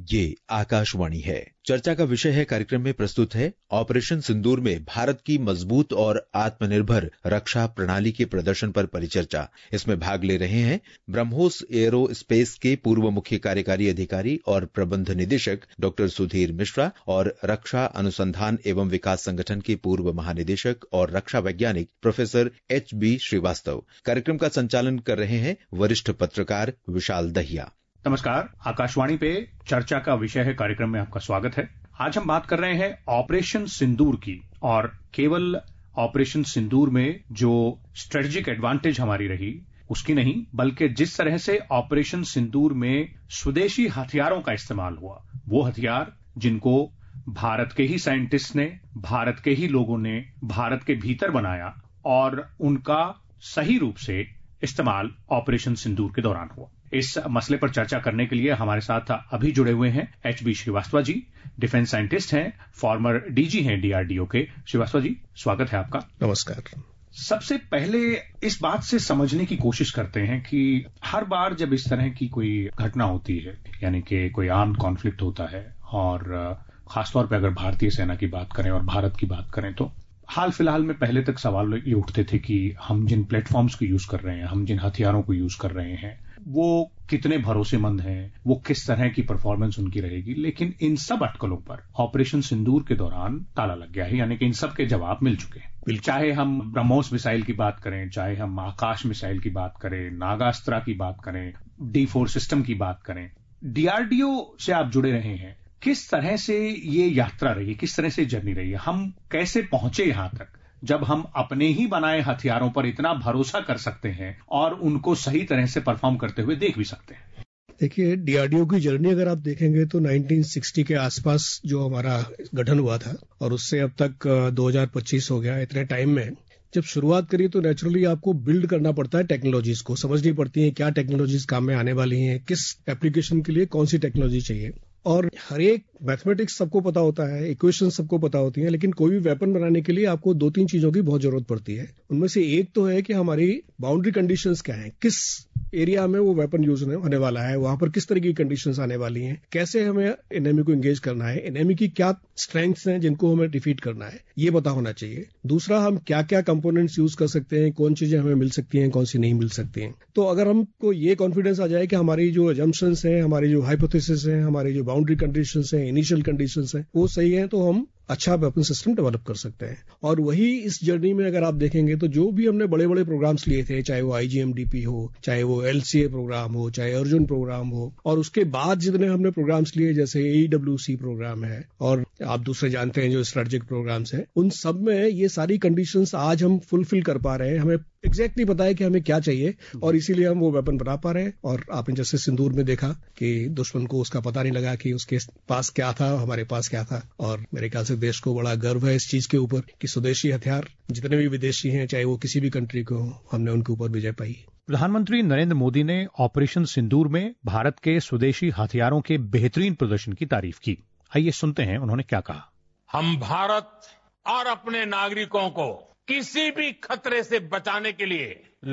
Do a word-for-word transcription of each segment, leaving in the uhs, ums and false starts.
ये आकाशवाणी है। चर्चा का विषय है कार्यक्रम में प्रस्तुत है ऑपरेशन सिंदूर में भारत की मजबूत और आत्मनिर्भर रक्षा प्रणाली के प्रदर्शन पर परिचर्चा। इसमें भाग ले रहे हैं ब्रह्मोस एरो स्पेस के पूर्व मुख्य कार्यकारी अधिकारी और प्रबंध निदेशक डॉक्टर सुधीर मिश्रा और रक्षा अनुसंधान एवं विकास संगठन के पूर्व महानिदेशक और रक्षा वैज्ञानिक प्रोफेसर एच बी श्रीवास्तव। कार्यक्रम का संचालन कर रहे हैं वरिष्ठ पत्रकार विशाल दहिया। नमस्कार, आकाशवाणी पे चर्चा का विषय है कार्यक्रम में आपका स्वागत है। आज हम बात कर रहे हैं ऑपरेशन सिंदूर की, और केवल ऑपरेशन सिंदूर में जो स्ट्रेटेजिक एडवांटेज हमारी रही उसकी नहीं, बल्कि जिस तरह से ऑपरेशन सिंदूर में स्वदेशी हथियारों का इस्तेमाल हुआ, वो हथियार जिनको भारत के ही साइंटिस्ट ने, भारत के ही लोगों ने भारत के भीतर बनाया और उनका सही रूप से इस्तेमाल ऑपरेशन सिंदूर के दौरान हुआ। इस मसले पर चर्चा करने के लिए हमारे साथ अभी जुड़े हुए हैं H B Srivastava ji, defence scientist हैं, फॉर्मर डीजी हैं डीआरडीओ के। श्रीवास्तव जी, स्वागत है आपका। नमस्कार। सबसे पहले इस बात से समझने की कोशिश करते हैं कि हर बार जब इस तरह की कोई घटना होती है, यानी कि कोई आर्म्ड कॉन्फ्लिक्ट होता है, और खासतौर पर अगर भारतीय सेना की बात करें और भारत की बात करें, तो हाल फिलहाल में पहले तक सवाल ये उठते थे कि हम जिन प्लेटफॉर्म्स को यूज कर रहे हैं, हम जिन हथियारों को यूज कर रहे हैं, वो कितने भरोसेमंद हैं, वो किस तरह की परफॉर्मेंस उनकी रहेगी। लेकिन इन सब अटकलों पर ऑपरेशन सिंदूर के दौरान ताला लग गया है, यानी कि इन सब के जवाब मिल चुके हैं। चाहे हम ब्रह्मोस मिसाइल की बात करें, चाहे हम आकाश मिसाइल की बात करें, नागास्त्रा की बात करें, डी फोर सिस्टम की बात करें। डीआरडीओ से आप जुड़े रहे हैं, किस तरह से ये यात्रा रही, किस तरह से जर्नी रही है, हम कैसे पहुंचे यहां तक जब हम अपने ही बनाए हथियारों पर इतना भरोसा कर सकते हैं और उनको सही तरह से परफॉर्म करते हुए देख भी सकते हैं? देखिए, डीआरडीओ की जर्नी अगर आप देखेंगे तो उन्नीस सौ साठ के आसपास जो हमारा गठन हुआ था, और उससे अब तक दो हज़ार पच्चीस हो गया। इतने टाइम में जब शुरुआत करी तो नेचुरली आपको बिल्ड करना पड़ता है, टेक्नोलॉजीज को समझनी पड़ती है, क्या टेक्नोलॉजीज काम में आने वाली हैं, किस एप्लीकेशन के लिए कौन सी टेक्नोलॉजी चाहिए। और हर एक मैथमेटिक्स सबको पता होता है, इक्वेशन सबको पता होती है, लेकिन कोई भी वेपन बनाने के लिए आपको दो तीन चीजों की बहुत जरूरत पड़ती है। उनमें से एक तो है कि हमारी बाउंड्री कंडीशंस क्या हैं, किस एरिया में वो वेपन यूज होने वाला है, वहां पर किस तरह की कंडीशंस आने वाली हैं, कैसे हमें एनिमी को एंगेज करना है, एनिमी की क्या स्ट्रेंथ्स हैं जिनको हमें डिफीट करना है, ये पता होना चाहिए। दूसरा, हम क्या क्या कंपोनेंट्स यूज कर सकते हैं, कौन चीजें हमें मिल सकती हैं, कौन सी नहीं मिल सकती हैं। तो अगर हमको ये कॉन्फिडेंस आ जाए कि हमारी जो अजम्पशंस हैं, हमारी जो हाइपोथेसिस हैं, हमारी जो बाउंड्री कंडीशंस हैं, इनिशियल कंडीशंस हैं, वो सही है, तो हम अच्छा वेपन सिस्टम डेवलप कर सकते हैं। और वही इस जर्नी में अगर आप देखेंगे तो जो भी हमने बड़े बड़े प्रोग्राम्स लिए थे, चाहे वो आईजीएमडीपी हो, चाहे वो एलसीए प्रोग्राम हो, चाहे अर्जुन प्रोग्राम हो, और उसके बाद जितने हमने प्रोग्राम्स लिए जैसे एईडब्ल्यूसी प्रोग्राम है और आप दूसरे जानते हैं जो स्ट्रेटेजिक प्रोग्राम्स हैं, उन सब में ये सारी कंडीशंस आज हम फुलफिल कर पा रहे हैं। हमें एग्जैक्टली पता है कि हमें क्या चाहिए और इसीलिए हम वो वेपन बना पा रहे हैं। और आपने जैसे सिंदूर में देखा कि दुश्मन को उसका पता नहीं लगा कि उसके पास क्या था, हमारे पास क्या था। और मेरे ख्याल से देश को बड़ा गर्व है इस चीज के ऊपर कि स्वदेशी हथियार जितने भी विदेशी हैं, चाहे वो किसी भी कंट्री को, हमने उनके ऊपर विजय पाई। प्रधानमंत्री नरेंद्र मोदी ने ऑपरेशन सिंदूर में भारत के स्वदेशी हथियारों के बेहतरीन प्रदर्शन की तारीफ की। आइए सुनते हैं उन्होंने क्या कहा। हम भारत और अपने नागरिकों को किसी भी खतरे से बचाने के लिए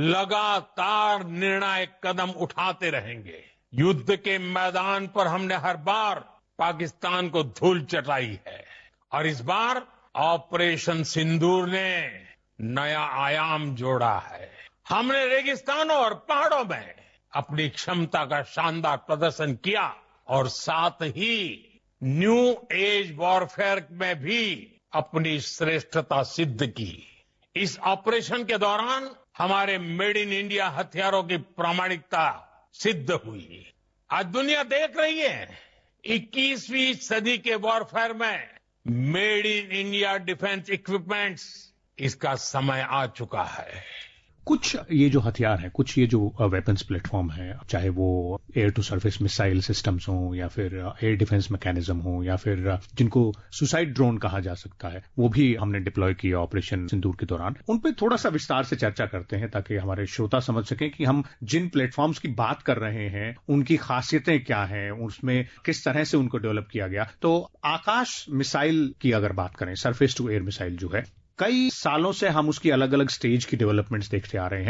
लगातार निर्णायक कदम उठाते रहेंगे। युद्ध के मैदान पर हमने हर बार पाकिस्तान को धूल चटाई है, और इस बार ऑपरेशन सिंदूर ने नया आयाम जोड़ा है। हमने रेगिस्तानों और पहाड़ों में अपनी क्षमता का शानदार प्रदर्शन किया, और साथ ही न्यू एज वॉरफेयर में भी अपनी श्रेष्ठता सिद्ध की। इस ऑपरेशन के दौरान हमारे मेड इन इंडिया हथियारों की प्रामाणिकता सिद्ध हुई। आज दुनिया देख रही है, इक्कीसवीं सदी के वॉरफेयर में made in India defence equipments, इसका समय आ चुका है। कुछ ये जो हथियार हैं, कुछ ये जो वेपन्स प्लेटफॉर्म है, चाहे वो air to surface missile systems हों, या फिर एयर डिफेंस मैकेनिज्म हो, या फिर जिनको सुसाइड ड्रोन कहा जा सकता है, वो भी हमने डिप्लॉय किया ऑपरेशन सिंदूर के दौरान। उन पे थोड़ा सा विस्तार से चर्चा करते हैं ताकि हमारे श्रोता समझ सकें कि हम जिन प्लेटफॉर्म्स की बात कर रहे हैं उनकी खासियतें क्या हैं, उसमें किस तरह से उनको डेवलप किया गया। तो आकाश मिसाइल की अगर बात करें, सरफेस टू एयर मिसाइल जो है, कई सालों से हम उसकी अलग अलग स्टेज की डेवलपमेंट्स देखते आ रहे हैं।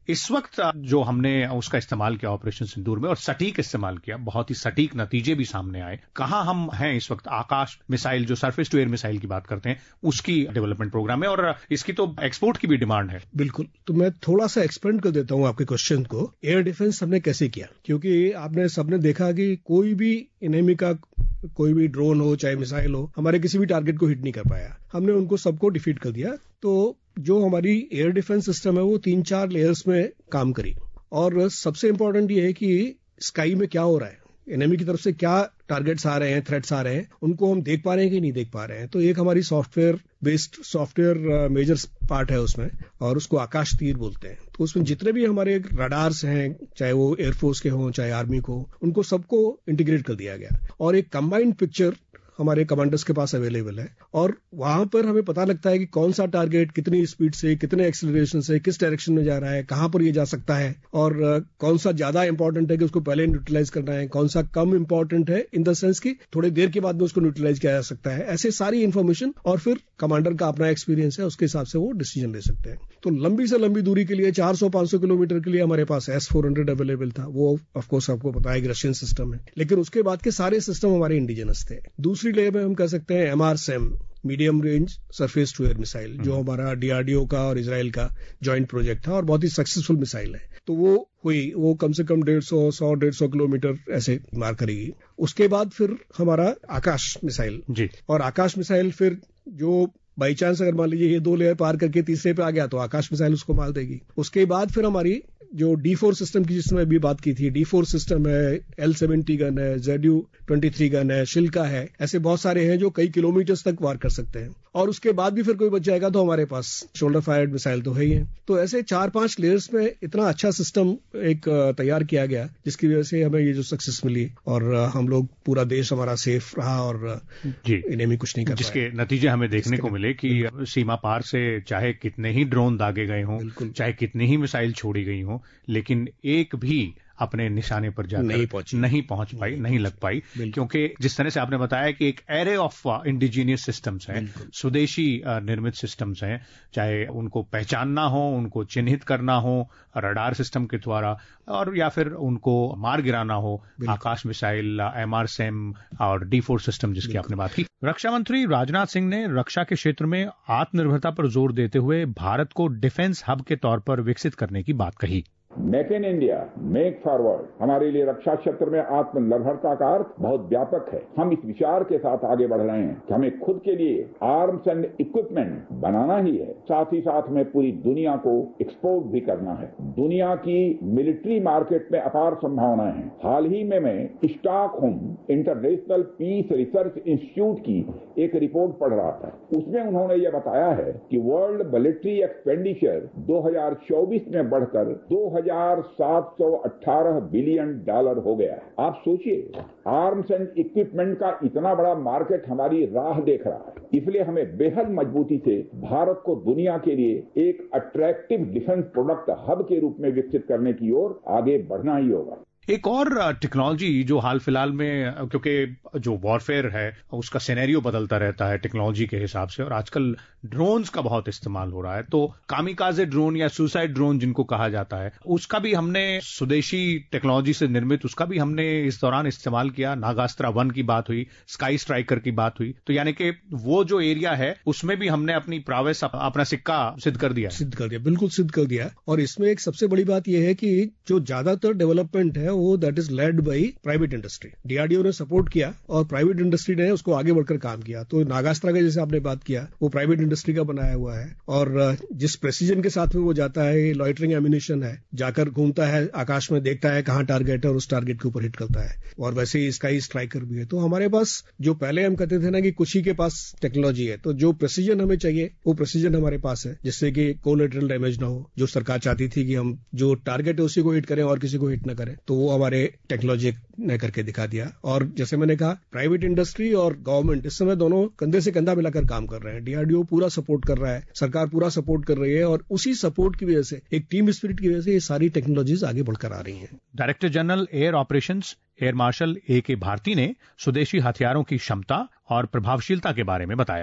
इस वक्त जो हमने उसका इस्तेमाल किया ऑपरेशन सिंदूर में और सटीक इस्तेमाल किया, बहुत ही सटीक नतीजे भी सामने आए। कहां हम हैं इस वक्त? आकाश मिसाइल जो सरफेस टू एयर मिसाइल की बात करते हैं उसकी डेवलपमेंट प्रोग्राम है और इसकी तो एक्सपोर्ट की भी डिमांड है। बिल्कुल, तो मैं थोड़ा सा एक्सपेंड कर देता हूं आपके क्वेश्चन को। एयर डिफेंस हमने कैसे किया, क्योंकि आपने सबने देखा कि कोई भी एनिमी का कोई भी ड्रोन हो चाहे मिसाइल हो हमारे किसी भी टारगेट को हिट नहीं कर पाया, हमने उनको सबको डिफीट कर दिया। तो जो हमारी एयर डिफेंस सिस्टम है वो तीन चार लेयर्स में काम करी और सबसे इंपॉर्टेंट ये है कि स्काई में क्या हो रहा है, एनिमी की तरफ से क्या टारगेट्स आ रहे हैं, थ्रेट्स आ रहे हैं, उनको हम देख पा रहे हैं कि नहीं देख पा रहे हैं। तो एक हमारी software based software major part है उसमें और उसको आकाश तीर बोलते हैं। तो उसमें जितने भी हमारे रडार्स हैं, चाहे वो एयरफोर्स के हों चाहे आर्मी को, उनको सबको इंटीग्रेट कर दिया गया और एक कंबाइंड पिक्चर हमारे कमांडर्स के पास अवेलेबल है और वहां पर हमें पता लगता है कि कौन सा टारगेट कितनी स्पीड से, कितने एक्सेलरेशन से, किस डायरेक्शन में जा रहा है, कहां पर ये जा सकता है और कौन सा ज्यादा इंपॉर्टेंट है कि उसको पहले न्यूट्रलाइज करना है, कौन सा कम इंपॉर्टेंट है इन द सेंस कि थोड़ी देर के बाद में उसको न्यूट्रलाइज किया जा सकता है। ऐसे सारी इन्फॉर्मेशन और फिर कमांडर का अपना एक्सपीरियंस है, उसके हिसाब से वो डिसीजन ले सकते हैं। तो लंबी से लंबी दूरी के लिए चार सौ पांच सौ किलोमीटर के लिए हमारे पास एस फोर हंड्रेड अवेलेबल था। वो ऑफकोर्स आपको पता है कि रशियन सिस्टम है, लेकिन उसके बाद के सारे सिस्टम हमारे इंडिजिनस थे। दूसरी लेयर में हम कह सकते हैं M R SAM, medium range surface to air missile, जो हमारा डीआरडीओ का और इजराइल का जॉइंट प्रोजेक्ट था और बहुत ही सक्सेसफुल मिसाइल है। तो वो हुई, वो कम से कम डेढ़ सौ सौ डेढ़ सौ किलोमीटर ऐसे मार करेगी। उसके बाद फिर हमारा आकाश मिसाइल जी, और आकाश मिसाइल फिर जो बाई चांस अगर मान लीजिए ये दो लेयर पार करके तीसरे पे आ गया तो आकाश मिसाइल उसको मार देगी। उसके बाद फिर हमारी जो डी फोर सिस्टम की जिसमें अभी बात की थी, डी फोर सिस्टम है, एल सेवेंटी गन है, Z U twenty three gun है, शिल्का है, ऐसे बहुत सारे हैं जो कई किलोमीटर्स तक वार कर सकते हैं। और उसके बाद भी फिर कोई बच जाएगा तो हमारे पास शोल्डर फायर्ड मिसाइल तो है ही है। तो ऐसे चार पांच लेयर्स में इतना अच्छा सिस्टम एक तैयार किया गया जिसकी वजह से हमें ये जो सक्सेस मिली और हम लोग पूरा देश हमारा सेफ रहा और एनिमी कुछ नहीं कर पाया, जिसके नतीजे हमें देखने को मिले कि सीमा पार से चाहे कितने ही ड्रोन दागे गए हों, चाहे कितनी ही मिसाइल छोड़ी गई हों, लेकिन एक भी अपने निशाने पर जाकर नहीं पहुंच नहीं पहुंच पाई, नहीं लग पाई, क्योंकि जिस तरह से आपने बताया कि एक एरे ऑफ इंडिजीनियस सिस्टम्स हैं, स्वदेशी निर्मित सिस्टम्स हैं, चाहे उनको पहचानना हो, उनको चिन्हित करना हो रडार सिस्टम के द्वारा और या फिर उनको मार गिराना हो, Akash missile, M R SAM और डी फोर सिस्टम जिसकी आपने बात की। रक्षा मंत्री राजनाथ सिंह ने रक्षा के क्षेत्र में आत्मनिर्भरता पर जोर देते हुए भारत को डिफेंस हब के तौर पर विकसित करने की बात कही। Make in India, make forward हमारे लिए रक्षा क्षेत्र में आत्मनिर्भरता का अर्थ बहुत व्यापक है। हम इस विचार के साथ आगे बढ़ रहे हैं कि हमें खुद के लिए आर्म्स एंड इक्विपमेंट बनाना ही है, साथ ही साथ में पूरी दुनिया को एक्सपोर्ट भी करना है। दुनिया की मिलिट्री मार्केट में अपार संभावनाएं हैं। हाल ही में मैं Stockholm International Peace Research Institute की एक रिपोर्ट पढ़ रहा था। उसमें उन्होंने ये बताया है कि वर्ल्ड मिलिट्री एक्सपेंडिचर दो हजार चौबीस में बढ़कर दो हजार सात सौ अठारह बिलियन डॉलर हो गया है। आप सोचिए, आर्म्स एंड इक्विपमेंट का इतना बड़ा मार्केट हमारी राह देख रहा है। इसलिए हमें बेहद मजबूती से भारत को दुनिया के लिए एक अट्रैक्टिव डिफेंस प्रोडक्ट हब के रूप में विकसित करने की ओर आगे बढ़ना ही होगा। एक और टेक्नोलॉजी जो हाल फिलहाल में, क्योंकि जो वॉरफेयर है उसका सिनेरियो बदलता रहता है टेक्नोलॉजी के हिसाब से और आजकल ड्रोन्स का बहुत इस्तेमाल हो रहा है, तो कामिकाजे ड्रोन या सुसाइड ड्रोन जिनको कहा जाता है, उसका भी हमने स्वदेशी टेक्नोलॉजी से निर्मित उसका भी हमने इस दौरान इस्तेमाल किया। नागास्त्रा वन की बात हुई, स्काई स्ट्राइकर की बात हुई, तो यानी कि वो जो एरिया है उसमें भी हमने अपनी प्रावेस, अपना सिक्का सिद्ध कर दिया सिद्ध कर दिया बिल्कुल सिद्ध कर दिया। और इसमें एक सबसे बड़ी बात यह है कि जो ज्यादातर डेवलपमेंट है वो that is led by private industry. DRDO ने सपोर्ट किया और प्राइवेट इंडस्ट्री ने उसको आगे बढ़कर काम किया। तो नागास्त्रा का जैसे आपने बात किया वो प्राइवेट इंडस्ट्री का बनाया हुआ है और जिस प्रेसिजन के साथ में वो जाता है, लॉइटरिंग एम्यूनिशन है, जाकर घूमता है, आकाश में देखता है कहां टारगेट है और उस टारगेट के ऊपर हिट करता है। और वैसे ही स्काई स्ट्राइकर भी है। तो हमारे पास जो पहले हम कहते थे ना कि कुछ ही के पास टेक्नोलॉजी है, तो जो प्रेसिजन हमें चाहिए वो प्रेसिजन हमारे पास है, जिससे कि कोलेटरल डैमेज ना हो। जो सरकार चाहती थी कि हम जो टारगेट है उसी को हिट करें और किसी को हिट ना करें, तो वो हमारे टेक्नोलॉजी ने करके दिखा दिया। और जैसे मैंने कहा, प्राइवेट इंडस्ट्री और गवर्नमेंट इस समय दोनों कंधे से कंधा मिलाकर काम कर रहे हैं। डीआरडीओ पूरा सपोर्ट कर रहा है, सरकार पूरा सपोर्ट कर रही है और उसी सपोर्ट की वजह से, एक टीम स्पिरिट की वजह से ये सारी टेक्नोलॉजीज आगे बढ़कर आ रही हैं। Director general air operations air marshal A K Bharti ने स्वदेशी हथियारों की क्षमता और प्रभावशीलता के बारे में बताया।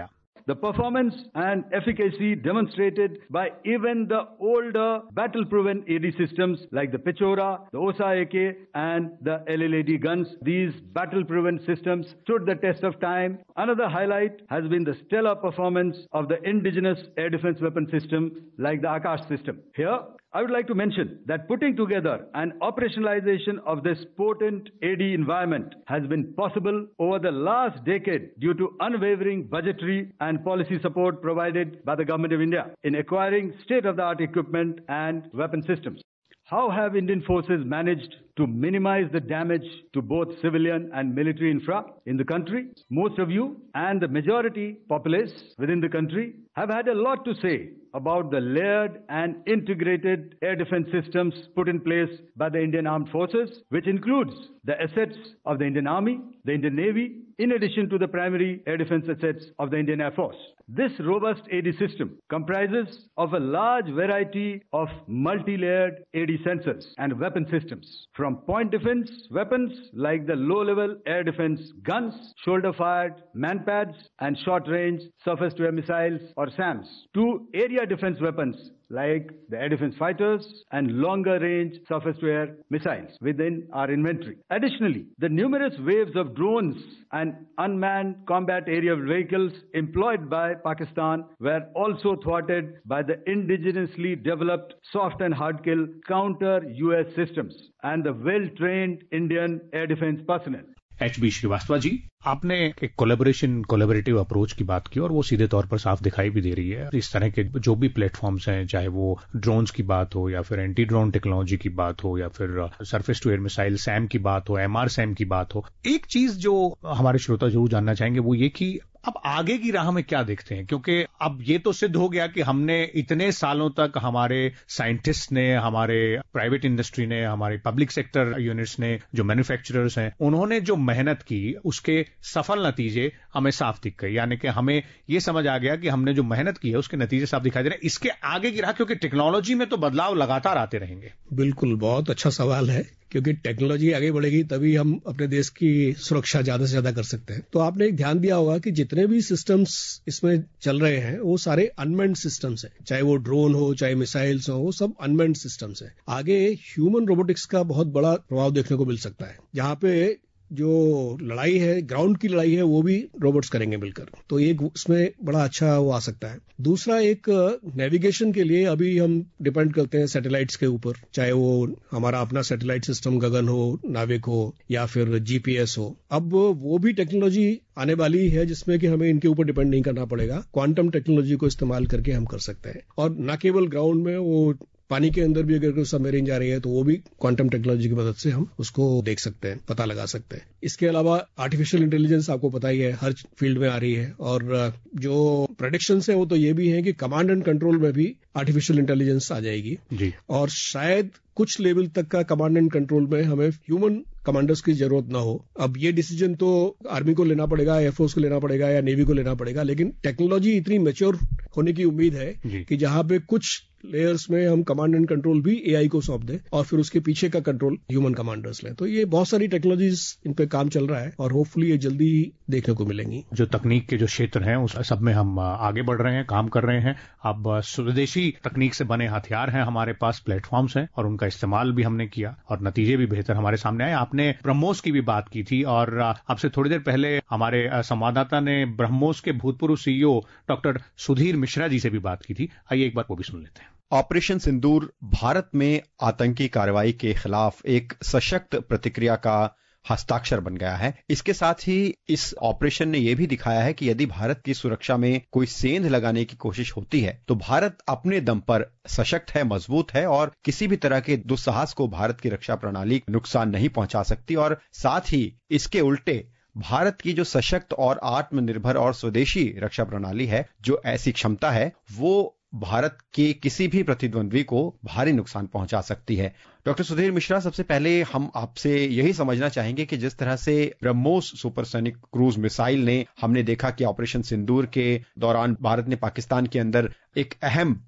the performance and efficacy demonstrated by even the older battle-proven A D systems like the Pechora, the Osa A K and the L L A D guns. These battle-proven systems stood the test of time. Another highlight has been the stellar performance of the indigenous air defense weapon system like the Akash system. Here, I would like to mention that putting together an operationalization of this potent A D environment has been possible over the last decade due to unwavering budgetary and policy support provided by the Government of India in acquiring state-of-the-art equipment and weapon systems. How have Indian forces managed to minimize the damage to both civilian and military infra in the country? Most of you and the majority populace within the country have had a lot to say about the layered and integrated air defense systems put in place by the Indian Armed Forces, which includes the assets of the Indian Army, the Indian Navy, in addition to the primary air defense assets of the Indian Air Force. This robust A D system comprises of a large variety of multi-layered A D sensors and weapon systems, from point defense weapons like the low-level air defense guns, shoulder-fired manpads, and short-range surface-to-air missiles or SAMs, to area defense weapons like the air defense fighters and longer-range surface-to-air missiles within our inventory. Additionally, the numerous waves of drones and unmanned combat aerial vehicles employed by Pakistan were also thwarted by the indigenously developed soft and hard kill counter U S systems and the well-trained Indian air defense personnel. H B Srivastava ji, आपने एक collaboration collaborative approach की बात की और वो सीधे तौर पर साफ दिखाई भी दे रही है। इस तरह के जो भी प्लेटफॉर्म्स हैं, चाहे वो ड्रोन्स की बात हो या फिर एंटी ड्रोन टेक्नोलॉजी की बात हो या फिर surface to air missile SAM की बात हो, एमआर सैम की बात हो, एक चीज जो हमारे श्रोता जरूर जानना चाहेंगे वो ये कि अब आगे की राह में क्या देखते हैं, क्योंकि अब ये तो सिद्ध हो गया कि हमने इतने सालों तक हमारे साइंटिस्ट ने, हमारे प्राइवेट इंडस्ट्री ने, हमारे पब्लिक सेक्टर यूनिट्स ने, जो मैन्युफैक्चरर्स हैं, उन्होंने जो मेहनत की उसके सफल नतीजे हमें साफ दिख गए। यानी कि हमें ये समझ आ गया कि हमने जो मेहनत की है उसके नतीजे साफ दिखाई दे रहे हैं। इसके आगे की राह, क्योंकि टेक्नोलॉजी में तो बदलाव लगातार आते रहेंगे। बिल्कुल, बहुत अच्छा सवाल है, क्योंकि टेक्नोलॉजी आगे बढ़ेगी तभी हम अपने देश की सुरक्षा ज्यादा से ज्यादा कर सकते हैं। तो आपने एक ध्यान दिया होगा कि जितने भी सिस्टम्स इसमें चल रहे हैं वो सारे अनमेन्ड सिस्टम्स हैं, चाहे वो ड्रोन हो, चाहे मिसाइल्स हो, वो सब अनमेन्ड सिस्टम्स हैं। आगे ह्यूमन रोबोटिक्स का बहुत बड़ा प्रभाव देखने को मिल सकता है, जहां पे जो लड़ाई है, ग्राउंड की लड़ाई है, वो भी रोबोट्स करेंगे मिलकर। तो एक उसमें बड़ा अच्छा वो आ सकता है। दूसरा, एक नेविगेशन के लिए अभी हम डिपेंड करते हैं सैटेलाइट्स के ऊपर, चाहे वो हमारा अपना सैटेलाइट सिस्टम गगन हो, नाविक हो या फिर जीपीएस हो। अब वो भी टेक्नोलॉजी आने वाली है जिसमें कि हमें इनके ऊपर डिपेंड नहीं करना पड़ेगा। क्वांटम टेक्नोलॉजी को इस्तेमाल करके हम कर सकते हैं। और न केवल ग्राउंड में, वो पानी के अंदर भी अगर कोई सबमरीन जा रही है तो वो भी क्वांटम टेक्नोलॉजी की मदद से हम उसको देख सकते हैं, पता लगा सकते हैं। इसके अलावा आर्टिफिशियल इंटेलिजेंस आपको पता ही है, हर फील्ड में आ रही है। और जो प्रेडिक्शंस है वो तो ये भी है कि कमांड एंड कंट्रोल में भी आर्टिफिशियल इंटेलिजेंस आ जाएगी जी। और शायद कुछ लेवल तक का कमांड एंड कंट्रोल में हमें ह्यूमन कमांडर्स की जरूरत ना हो। अब ये डिसीजन तो आर्मी को लेना पड़ेगा, एयरफोर्स को लेना पड़ेगा या नेवी को लेना पड़ेगा, लेकिन टेक्नोलॉजी इतनी मैच्योर होने की उम्मीद है कि जहां पे कुछ लेयर्स में हम कमांड एंड कंट्रोल भी एआई को सौंप दें और फिर उसके पीछे का कंट्रोल ह्यूमन कमांडर्स लें। तो ये बहुत सारी टेक्नोलॉजीज इन पे काम चल रहा है और होपफुली ये जल्दी ही देखने को मिलेंगी। जो तकनीक के जो क्षेत्र हैं उस सब में हम आगे बढ़ रहे हैं, काम कर रहे हैं। अब स्वदेशी तकनीक से बने हथियार हैं हमारे पास, प्लेटफॉर्म्स हैं और उनका इस्तेमाल भी हमने किया और नतीजे भी बेहतर हमारे सामने आए। आपने ब्रह्मोस की भी बात की थी और आपसे थोड़ी देर पहले हमारे संवाददाता ने ब्रह्मोस के भूतपूर्व सीईओ डॉक्टर सुधीर मिश्रा जी से भी बात की थी। आइए एक बार वो भी सुन लेते हैं। ऑपरेशन सिंदूर भारत में आतंकी कार्रवाई के खिलाफ एक सशक्त प्रतिक्रिया का हस्ताक्षर बन गया है। इसके साथ ही इस ऑपरेशन ने यह भी दिखाया है कि यदि भारत की सुरक्षा में कोई सेंध लगाने की कोशिश होती है तो भारत अपने दम पर सशक्त है, मजबूत है और किसी भी तरह के दुस्साहस को भारत की रक्षा प्रणाली नुकसान नहीं पहुंचा सकती। और साथ ही इसके उल्टे भारत की जो सशक्त और आत्मनिर्भर और स्वदेशी रक्षा प्रणाली है, जो ऐसी क्षमता है, वो भारत के किसी भी प्रतिद्वंद्वी को भारी नुकसान पहुंचा सकती है। डॉक्टर सुधीर मिश्रा, सबसे पहले हम आपसे यही समझना चाहेंगे कि जिस तरह से ब्रह्मोस सुपरसोनिक क्रूज मिसाइल ने, हमने देखा कि ऑपरेशन सिंदूर के दौरान भारत ने पाकिस्तान के अंदर एक अहम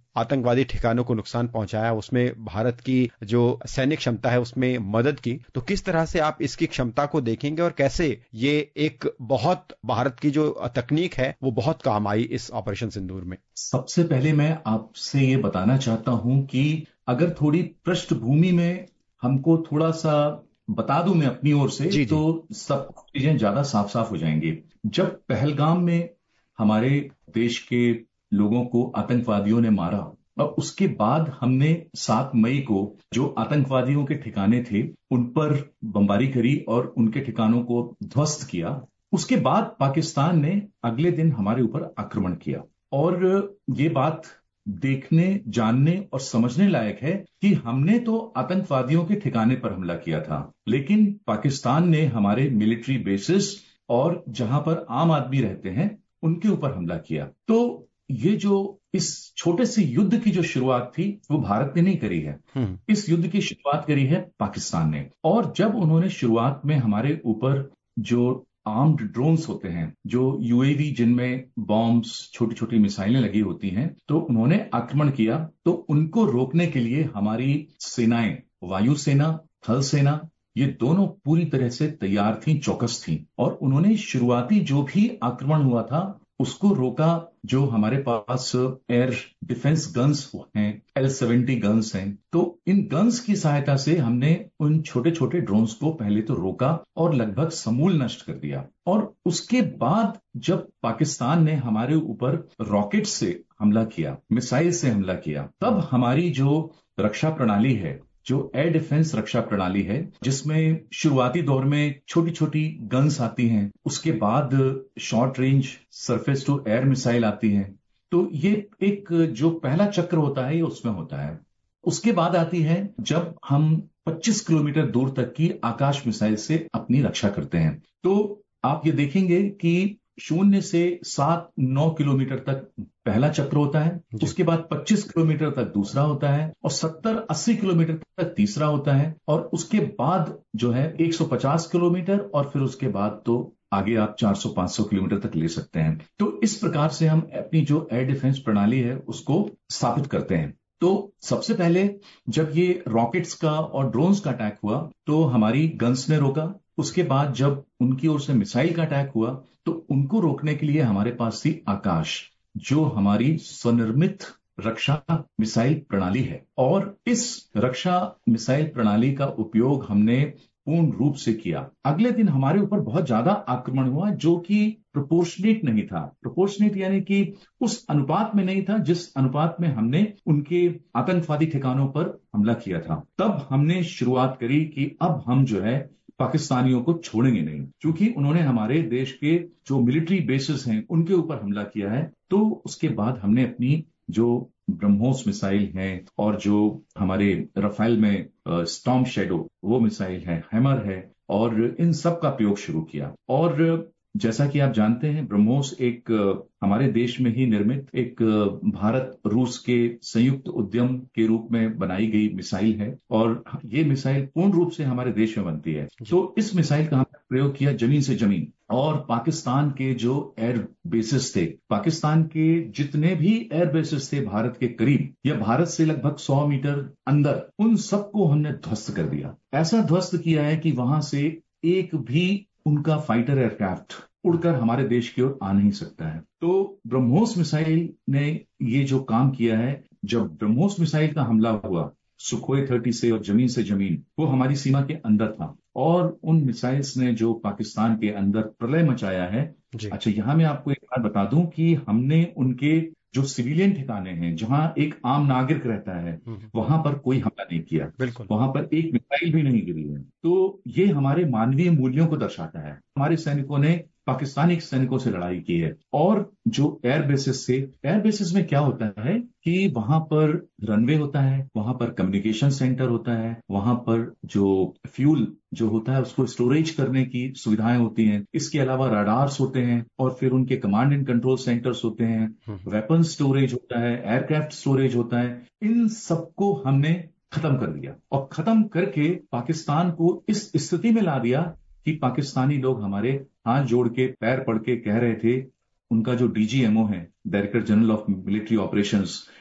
आतंकवादी ठिकानों को नुकसान पहुंचाया, उसमें भारत की जो सैनिक क्षमता है उसमें मदद की, तो किस तरह से आप इसकी क्षमता को देखेंगे और कैसे ये एक बहुत भारत की जो तकनीक है वो बहुत काम आई इस ऑपरेशन सिंदूर में? सबसे पहले मैं आपसे ये बताना चाहता हूं कि अगर थोड़ी पृष्ठभूमि में हमको थोड़ा सा बता दूं मैं अपनी ओर से, जी, तो सब चीजें ज्यादा साफ साफ हो जाएंगी। जब पहलगाम में हमारे देश के लोगों को आतंकवादियों ने मारा और उसके बाद हमने सात मई को जो आतंकवादियों के ठिकाने थे उन पर बमबारी करी और उनके ठिकानों को ध्वस्त किया, उसके बाद पाकिस्तान ने अगले दिन हमारे ऊपर आक्रमण किया। और ये बात देखने, जानने और समझने लायक है कि हमने तो आतंकवादियों के ठिकाने पर हमला किया था, लेकिन पाकिस्तान ने हमारे मिलिट्री बेसिस और जहां पर आम आदमी रहते हैं उनके ऊपर हमला किया। तो ये जो इस छोटे से युद्ध की जो शुरुआत थी वो भारत ने नहीं करी है, इस युद्ध की शुरुआत करी है पाकिस्तान ने। और जब उन्होंने शुरुआत में हमारे ऊपर जो आर्म्ड ड्रोन्स होते हैं, जो यूएवी जिनमें बॉम्ब्स, छोटी छोटी मिसाइलें लगी होती हैं, तो उन्होंने आक्रमण किया। तो उनको रोकने के लिए हमारी सेनाएं, वायुसेना, थल सेना, ये दोनों पूरी तरह से तैयार थी, चौकस थी, और उन्होंने शुरुआती जो भी आक्रमण हुआ था उसको रोका। जो हमारे पास एयर डिफेंस गन्स हैं, एल सेवेंटी गन्स हैं, तो इन गन्स की सहायता से हमने उन छोटे छोटे ड्रोन्स को पहले तो रोका और लगभग समूल नष्ट कर दिया। और उसके बाद जब पाकिस्तान ने हमारे ऊपर रॉकेट से हमला किया, मिसाइल से हमला किया, तब हमारी जो रक्षा प्रणाली है, जो एयर डिफेंस रक्षा प्रणाली है, जिसमें शुरुआती दौर में छोटी छोटी गन्स आती हैं, उसके बाद short range surface to air missile आती हैं, तो ये एक जो पहला चक्र होता है ये उसमें होता है। उसके बाद आती है जब हम पच्चीस किलोमीटर दूर तक की आकाश मिसाइल से अपनी रक्षा करते हैं। तो आप ये देखेंगे कि शून्य से सात नौ किलोमीटर तक पहला चक्र होता है, उसके बाद पच्चीस किलोमीटर तक दूसरा होता है, और सत्तर अस्सी किलोमीटर तक तीसरा होता है, और उसके बाद जो है एक सौ पचास किलोमीटर, और फिर उसके बाद तो आगे आप चार सौ पांच सौ किलोमीटर तक ले सकते हैं। तो इस प्रकार से हम अपनी जो एयर डिफेंस प्रणाली है उसको स्थापित करते हैं। तो सबसे पहले जब ये रॉकेट्स का और ड्रोन्स का अटैक हुआ तो हमारी गन्स ने रोका। उसके बाद जब उनकी ओर से मिसाइल का अटैक हुआ तो उनको रोकने के लिए हमारे पास थी आकाश, जो हमारी स्वनिर्मित रक्षा मिसाइल प्रणाली है। और इस रक्षा मिसाइल प्रणाली का उपयोग हमने पूर्ण रूप से किया। अगले दिन हमारे ऊपर बहुत ज्यादा आक्रमण हुआ, जो कि प्रोपोर्शनेट नहीं था। प्रोपोर्शनेट यानी कि उस अनुपात में नहीं था जिस अनुपात में हमने उनके आतंकवादी ठिकानों पर हमला किया था। तब हमने शुरुआत करी कि अब हम जो है पाकिस्तानियों को छोड़ेंगे नहीं, क्योंकि उन्होंने हमारे देश के जो मिलिट्री बेसिस हैं उनके ऊपर हमला किया है। तो उसके बाद हमने अपनी जो ब्रह्मोस मिसाइल है और जो हमारे रफाइल में स्टॉर्म शैडो वो मिसाइल है, हैमर है, और इन सब का प्रयोग शुरू किया। और जैसा कि आप जानते हैं ब्रह्मोस एक हमारे देश में ही निर्मित एक भारत रूस के संयुक्त उद्यम के रूप में बनाई गई मिसाइल है, और ये मिसाइल पूर्ण रूप से हमारे देश में बनती है। तो इस मिसाइल का हमने प्रयोग किया जमीन से जमीन, और पाकिस्तान के जो एयर बेसिस थे, पाकिस्तान के जितने भी एयर बेसिस थे भारत के करीब या भारत से लगभग सौ मीटर अंदर, उन सबको हमने ध्वस्त कर दिया। ऐसा ध्वस्त किया है कि वहां से एक भी उनका फाइटर एयरक्राफ्ट उड़कर हमारे देश की ओर आ नहीं सकता है। तो ब्रह्मोस मिसाइल ने ये जो काम किया है, जब ब्रह्मोस मिसाइल का हमला हुआ सुखोई थर्टी से और जमीन से जमीन, वो हमारी सीमा के अंदर था, और उन मिसाइल्स ने जो पाकिस्तान के अंदर प्रलय मचाया है। अच्छा, यहां मैं आपको एक बात बता दूं कि हमने उनके जो सिविलियन ठिकाने हैं, जहां एक आम नागरिक रहता है, वहां पर कोई हमला नहीं किया, वहां पर एक मिसाइल भी नहीं गिरी है। तो ये हमारे मानवीय मूल्यों को दर्शाता है। हमारे सैनिकों ने पाकिस्तानी सैनिकों से लड़ाई की है। और जो एयर बेसिस से, एयर बेसिस में क्या होता है कि वहां पर रनवे होता है, वहां पर कम्युनिकेशन सेंटर होता है, वहां पर जो फ्यूल जो होता है उसको स्टोरेज करने की सुविधाएं होती हैं। इसके अलावा रडार्स होते हैं, और फिर उनके कमांड एंड कंट्रोल सेंटर्स होते हैं, वेपन स्टोरेज होता है, एयरक्राफ्ट स्टोरेज होता है। इन सबको हमने खत्म कर दिया, और खत्म करके पाकिस्तान को इस स्थिति में ला दिया कि पाकिस्तानी लोग हमारे हाथ जोड़ के पैर पड़ के कह रहे थे, उनका जो डीजीएमओ है, director general of military operations,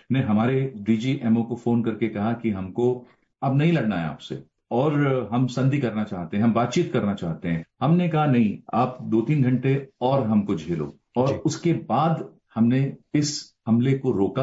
ने हमारे डीजीएमओ को फोन करके कहा कि हमको अब नहीं लड़ना है आपसे और हम संधि करना चाहते हैं, हम बातचीत करना चाहते हैं। हमने कहा नहीं, आप दो तीन घंटे और हमको झेलो। और उसके बाद हमने इस हमले को रोका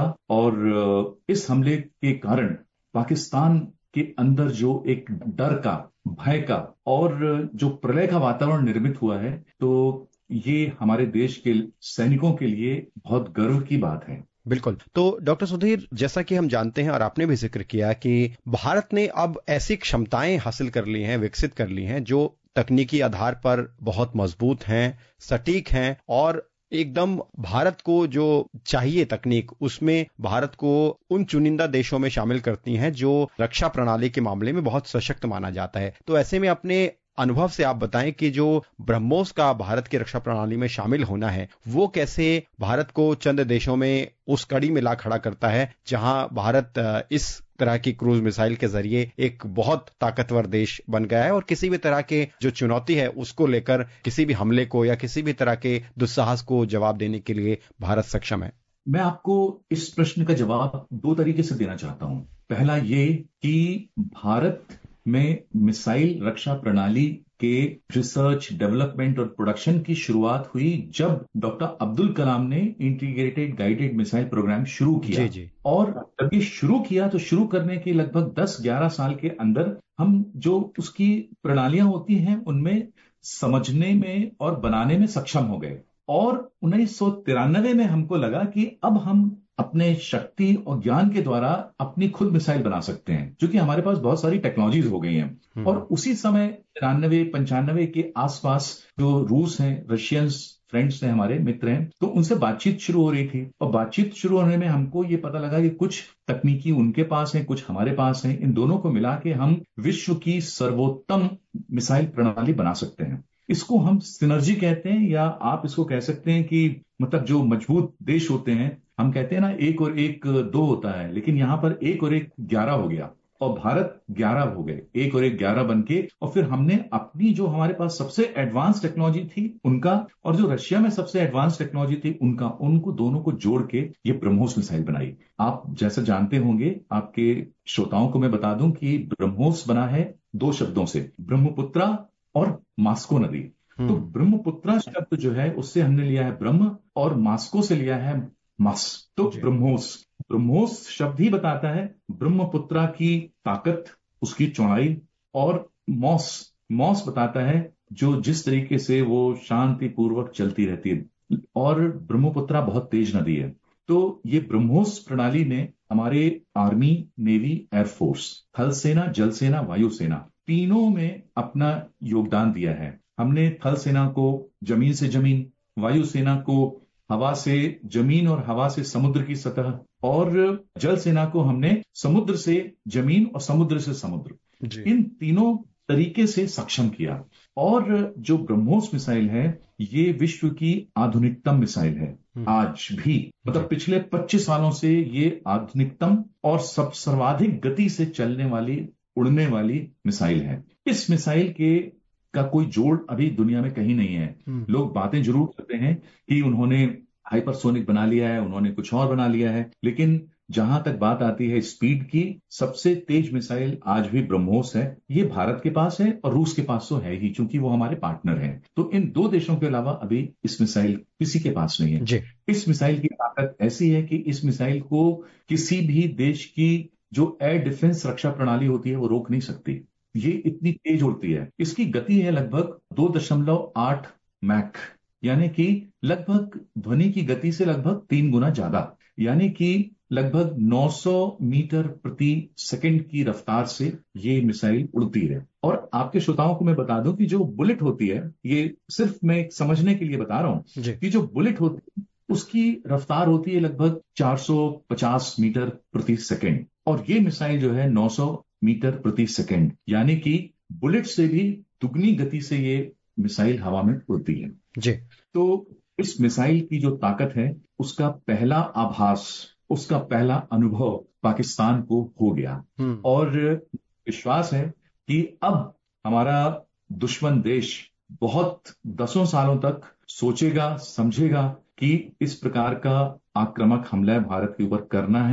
और इस हमले के कारण पाकिस्तान के अंदर जो एक डर का, भय का और जो प्रलय का वातावरण निर्मित हुआ है, तो ये हमारे देश के सैनिकों के लिए बहुत गर्व की बात है। बिल्कुल। तो डॉक्टर सुधीर, जैसा कि हम जानते हैं और आपने भी जिक्र किया कि भारत ने अब ऐसी क्षमताएं हासिल कर ली हैं, विकसित कर ली हैं, जो तकनीकी आधार पर बहुत मजबूत हैं, सटीक हैं और एकदम भारत को जो चाहिए तकनीक, उसमें भारत को उन चुनिंदा देशों में शामिल करती हैं जो रक्षा प्रणाली के मामले में बहुत सशक्त माना जाता है। तो ऐसे में अपने अनुभव से आप बताएं कि जो ब्रह्मोस का भारत की रक्षा प्रणाली में शामिल होना है, वो कैसे भारत को चंद देशों में उस कड़ी में ला खड़ा करता है जहां भारत इस तरह की क्रूज मिसाइल के जरिए एक बहुत ताकतवर देश बन गया है और किसी भी तरह के जो चुनौती है उसको लेकर किसी भी हमले को या किसी भी तरह के दुस्साहस को जवाब देने के लिए भारत सक्षम है। मैं आपको इस प्रश्न का जवाब दो तरीके से देना चाहता हूं। पहला ये कि भारत में मिसाइल रक्षा प्रणाली के रिसर्च, डेवलपमेंट और प्रोडक्शन की शुरुआत हुई जब डॉक्टर अब्दुल कलाम ने इंटीग्रेटेड गाइडेड मिसाइल प्रोग्राम शुरू किया। जी जी। और जब ये शुरू किया तो शुरू करने के लगभग दस ग्यारह साल के अंदर हम जो उसकी प्रणालियां होती हैं उनमें समझने में और बनाने में सक्षम हो गए। और उन्नीस सौ तिरानवे में हमको लगा कि अब हम अपने शक्ति और ज्ञान के द्वारा अपनी खुद मिसाइल बना सकते हैं, क्योंकि हमारे पास बहुत सारी टेक्नोलॉजीज हो गई हैं। और उसी समय तिरानवे पंचानवे के आसपास जो रूस हैं, रशियंस फ्रेंड्स हैं, हमारे मित्र हैं, तो उनसे बातचीत शुरू हो रही थी। और बातचीत शुरू होने में हमको ये पता लगा कि कुछ तकनीकी उनके पास है, कुछ हमारे पास है। इन दोनों को मिला के हम विश्व की सर्वोत्तम मिसाइल प्रणाली बना सकते हैं। इसको हम सिनर्जी कहते हैं, या आप इसको कह सकते हैं कि मतलब जो मजबूत देश होते हैं, हम कहते हैं ना एक और एक दो होता है, लेकिन यहां पर एक और एक ग्यारह हो गया और भारत ग्यारह हो गए, एक और एक ग्यारह बन के। और फिर हमने अपनी जो हमारे पास सबसे एडवांस टेक्नोलॉजी थी उनका और जो रशिया में सबसे एडवांस टेक्नोलॉजी थी उनका, उनको दोनों को जोड़ के ये ब्रह्मोस मिसाइल बनाई। आप जैसा जानते होंगे, आपके श्रोताओं को मैं बता दूं कि ब्रह्मोस बना है दो शब्दों से, ब्रह्मपुत्रा और मास्को नदी। तो ब्रह्मपुत्रा शब्द जो है उससे हमने लिया है ब्रह्म और मास्को से लिया है मास, तो ब्रह्मोस। ब्रह्मोस शब्द ही बताता है ब्रह्मपुत्रा की ताकत, उसकी चौड़ाई, और मॉस मॉस बताता है जो जिस तरीके से वो शांति पूर्वक चलती रहती है। और ब्रह्मपुत्रा बहुत तेज नदी है। तो ये ब्रह्मोस प्रणाली ने हमारे आर्मी, नेवी, एयरफोर्स, थल सेना, जल सेना, वायु सेना तीनों में अपना योगदान दिया है। हमने थल सेना को जमीन से जमीन, वायु सेना को हवा से जमीन और हवा से समुद्र की सतह, और जल सेना को हमने समुद्र से जमीन और समुद्र से समुद्र, इन तीनों तरीके से सक्षम किया। और जो ब्रह्मोस मिसाइल है ये विश्व की आधुनिकतम मिसाइल है आज भी, मतलब पिछले पच्चीस सालों से ये आधुनिकतम और सब सर्वाधिक गति से चलने वाली, उड़ने वाली मिसाइल है। इस मिसाइल के का कोई जोड़ अभी दुनिया में कहीं नहीं है। लोग बातें जरूर करते हैं कि उन्होंने हाइपरसोनिक बना लिया है, उन्होंने कुछ और बना लिया है, लेकिन जहां तक बात आती है स्पीड की, सबसे तेज मिसाइल आज भी ब्रह्मोस है। ये भारत के पास है और रूस के पास तो है ही, क्योंकि वो हमारे पार्टनर हैं। तो इन दो देशों के अलावा अभी इस मिसाइल किसी के पास नहीं है। इस मिसाइल की ताकत ऐसी है कि इस मिसाइल को किसी भी देश की जो एयर डिफेंस रक्षा प्रणाली होती है वो रोक नहीं सकती। ये इतनी तेज उड़ती है। इसकी गति है लगभग दो दशमलव आठ मैक, यानी कि लगभग ध्वनि की गति से लगभग तीन गुना ज्यादा, यानी कि लगभग नौ सौ मीटर प्रति सेकंड की रफ्तार से ये मिसाइल उड़ती है। और आपके श्रोताओं को मैं बता दूं कि जो बुलेट होती है, ये सिर्फ मैं समझने के लिए बता रहा हूं कि जो बुलेट होती है उसकी रफ्तार होती है लगभग चार सौ पचास मीटर प्रति सेकंड, और ये मिसाइल जो है नौ सौ मीटर प्रति सेकंड, यानी कि बुलेट से भी दुगनी गति से ये मिसाइल हवा में उड़ती है। जी। तो इस मिसाइल की जो ताकत है उसका पहला आभास, उसका पहला अनुभव पाकिस्तान को हो गया। और विश्वास है कि अब हमारा दुश्मन देश बहुत दसों सालों तक सोचेगा, समझेगा कि इस प्रकार का आक्रामक हमला भारत के ऊपर करना है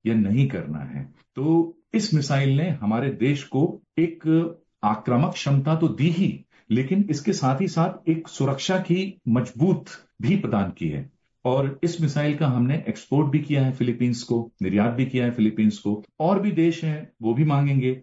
या नहीं करना है। तो इस मिसाइल ने हमारे देश को एक आक्रामक क्षमता तो दी ही, लेकिन इसके साथ ही साथ एक सुरक्षा की मजबूत भी प्रदान की है। और इस मिसाइल का हमने एक्सपोर्ट भी किया है फिलीपींस को, निर्यात भी किया है फिलीपींस को। और भी देश हैं वो भी मांगेंगे।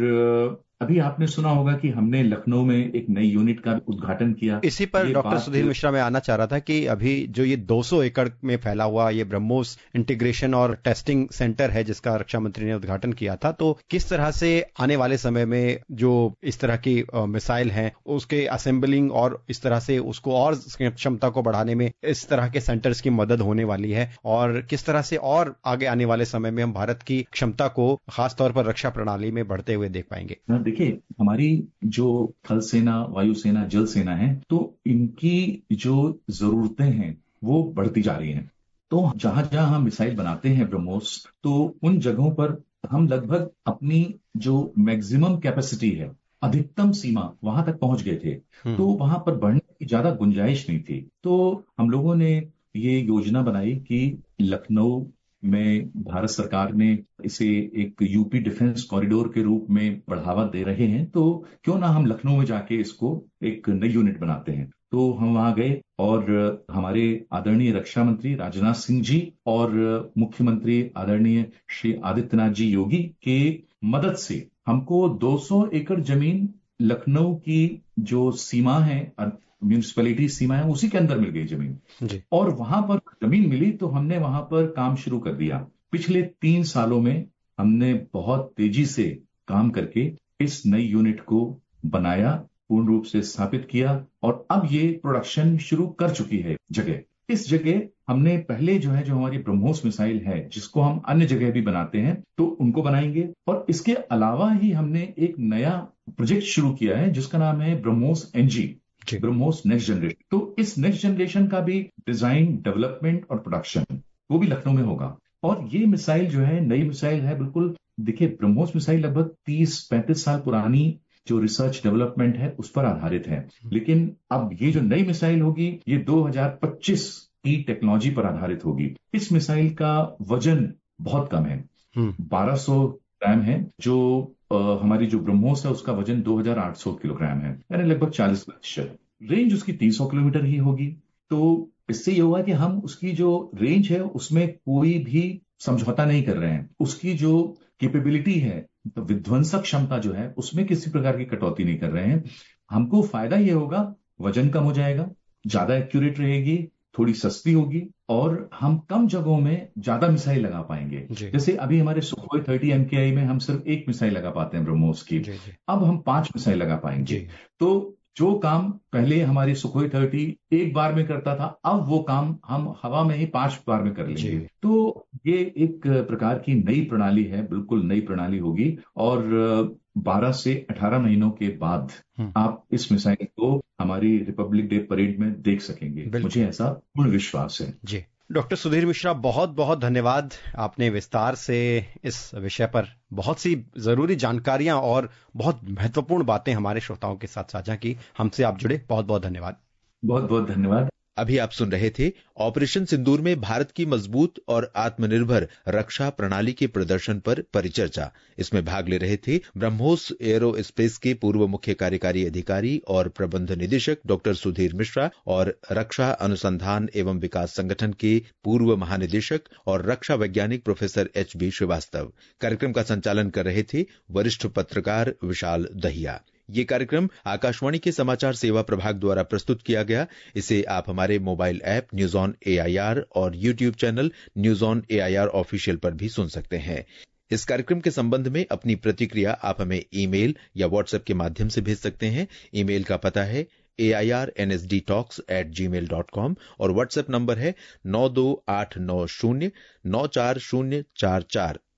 और अभी आपने सुना होगा कि हमने लखनऊ में एक नई यूनिट का उद्घाटन किया। इसी पर डॉक्टर सुधीर मिश्रा मैं आना चाह रहा था कि अभी जो ये दो सौ एकड़ में फैला हुआ ये ब्रह्मोस इंटीग्रेशन और टेस्टिंग सेंटर है जिसका रक्षा मंत्री ने उद्घाटन किया था, तो किस तरह से आने वाले समय में जो इस तरह की मिसाइल हैं उसके असेंबलिंग और इस तरह से उसको और क्षमता को बढ़ाने में इस तरह के सेंटर्स की मदद होने वाली है, और किस तरह से और आगे आने वाले समय में हम भारत की क्षमता को खासतौर पर रक्षा प्रणाली में बढ़ते हुए देख पाएंगे? देखिए, हमारी जो थल सेना, वायुसेना, जल सेना है, तो इनकी जो जरूरतें हैं वो बढ़ती जा रही हैं। तो जहां जहां हम मिसाइल बनाते हैं ब्रह्मोस, तो उन जगहों पर हम लगभग अपनी जो मैक्सिमम कैपेसिटी है, अधिकतम सीमा, वहां तक पहुंच गए थे। तो वहां पर बढ़ने की ज्यादा गुंजाइश नहीं थी। तो हम लोगों ने ये योजना बनाई कि लखनऊ में भारत सरकार ने इसे एक यूपी डिफेंस कॉरिडोर के रूप में बढ़ावा दे रहे हैं, तो क्यों ना हम लखनऊ में जाके इसको एक नई यूनिट बनाते हैं। तो हम वहां गए और हमारे आदरणीय रक्षा मंत्री राजनाथ सिंह जी और मुख्यमंत्री आदरणीय श्री आदित्यनाथ जी योगी के मदद से हमको दो सौ एकड़ जमीन लखनऊ की जो सीमा है, म्यूनिसिपैलिटी सीमा है, उसी के अंदर मिल गई जमीन जी। और वहां पर जमीन मिली तो हमने वहां पर काम शुरू कर दिया। पिछले तीन सालों में हमने बहुत तेजी से काम करके इस नई यूनिट को बनाया, पूर्ण रूप से स्थापित किया और अब ये प्रोडक्शन शुरू कर चुकी है जगह। इस जगह हमने पहले जो है जो हमारी ब्रह्मोस मिसाइल है जिसको हम अन्य जगह भी बनाते हैं तो उनको बनाएंगे। और इसके अलावा ही हमने एक नया प्रोजेक्ट शुरू किया है जिसका नाम है BrahMos NG, BrahMos next generation. तो इस नेक्स्ट जनरेशन का भी डिजाइन, डेवलपमेंट और प्रोडक्शन वो भी लखनऊ में होगा। और ये मिसाइल जो है नई मिसाइल है बिल्कुल। देखिए, ब्रह्मोस मिसाइल लगभग तीस पैंतीस साल पुरानी जो रिसर्च डेवलपमेंट है उस पर आधारित है, लेकिन अब ये जो नई मिसाइल होगी ये दो हज़ार पच्चीस की टेक्नोलॉजी पर आधारित होगी। इस मिसाइल का वजन बहुत कम है, बारह सौ ग्राम है, जो आ, हमारी जो ब्रह्मोस है उसका वजन दो हज़ार आठ सौ किलोग्राम है, यानी लगभग चालीस प्रतिशत। रेंज उसकी तीन सौ किलोमीटर ही होगी। तो इससे ये हुआ कि हम उसकी जो रेंज है उसमें कोई भी समझौता नहीं कर रहे हैं। उसकी जो कैपेबिलिटी है, तो विध्वंसक क्षमता जो है उसमें किसी प्रकार की कटौती नहीं कर रहे हैं। हमको फायदा ये होगा, वजन कम हो जाएगा, ज्यादा एक्यूरेट रहेगी, थोड़ी सस्ती होगी और हम कम जगहों में ज्यादा मिसाइल लगा पाएंगे। जैसे अभी हमारे सुखोई थर्टी एमकेआई में हम सिर्फ एक मिसाइल लगा पाते हैं ब्रह्मोस की, अब हम पांच मिसाइल लगा पाएंगे। तो जो काम पहले हमारी सुखोई थर्टी एक बार में करता था, अब वो काम हम हवा में ही पांच बार में कर लेंगे। तो ये एक प्रकार की नई प्रणाली है, बिल्कुल नई प्रणाली होगी। और बारह से अठारह महीनों के बाद आप इस मिसाइल को हमारी रिपब्लिक डे परेड में देख सकेंगे, मुझे ऐसा पूर्ण विश्वास है। जी, डॉक्टर सुधीर मिश्रा, बहुत बहुत धन्यवाद। आपने विस्तार से इस विषय पर बहुत सी जरूरी जानकारियां और बहुत महत्वपूर्ण बातें हमारे श्रोताओं के साथ साझा की। हमसे आप जुड़े, बहुत बहुत धन्यवाद। बहुत बहुत धन्यवाद। अभी आप सुन रहे थे ऑपरेशन सिंदूर में भारत की मजबूत और आत्मनिर्भर रक्षा प्रणाली के प्रदर्शन पर परिचर्चा। इसमें भाग ले रहे थे ब्रह्मोस एरोस्पेस के पूर्व मुख्य कार्यकारी अधिकारी और प्रबंध निदेशक डॉक्टर सुधीर मिश्रा और रक्षा अनुसंधान एवं विकास संगठन के पूर्व महानिदेशक और रक्षा वैज्ञानिक प्रोफेसर एच बी श्रीवास्तव। कार्यक्रम का संचालन कर रहे थे वरिष्ठ पत्रकार विशाल दहिया। ये कार्यक्रम आकाशवाणी के समाचार सेवा प्रभाग द्वारा प्रस्तुत किया गया। इसे आप हमारे mobile app News on AIR और YouTube channel News on AIR official पर भी सुन सकते हैं। इस कार्यक्रम के संबंध में अपनी प्रतिक्रिया आप हमें ईमेल या व्हाट्सएप के माध्यम से भेज सकते हैं। ईमेल का पता है A I R N S D talks at Gmail dot com और व्हाट्सएप नंबर है नौ दो आठ नौ शून्य नौ चार शून्य चार चार